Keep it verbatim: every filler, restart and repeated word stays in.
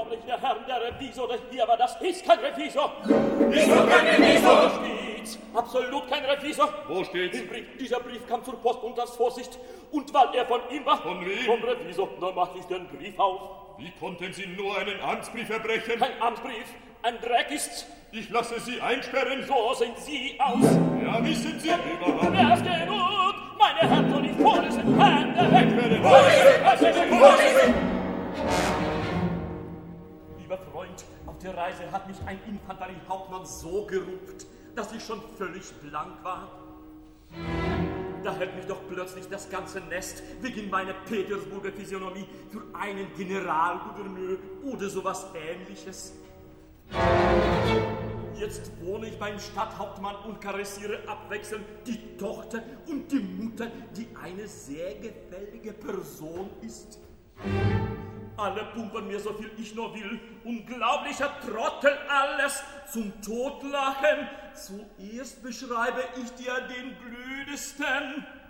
der Herr, der Revisor, der hier, aber das ist kein Revisor. Ist doch kein Revisor. Wo steht's? Absolut kein Revisor. Wo steht's? Im Brief. Dieser Brief kam zur Post und aus Vorsicht. Und weil er von ihm war. Von wem? Vom Revisor. Da mach ich den Brief auf. Wie konnten Sie nur einen Amtsbrief erbrechen? Kein Amtsbrief. Ein Dreck ist's. Ich lasse Sie einsperren. So sind Sie aus. Ja, wissen Sie überhaupt. Wer ist genug? Meine Hand und die Folie sind Hände weg. Vorsicht! Lieber Freund, auf der Reise hat mich ein Infanteriehauptmann so gerupft, dass ich schon völlig blank war. Da hält mich doch plötzlich das ganze Nest wegen meiner Petersburger Physiognomie für einen Generalgouverneur oder sowas Ähnliches. Jetzt wohne ich beim Stadthauptmann und karessiere abwechselnd die Tochter und die Mutter, die eine sehr gefällige Person ist. Alle pumpern mir so viel ich nur will. Unglaublicher Trottel, alles zum Totlachen. Zuerst beschreibe ich dir den blödesten.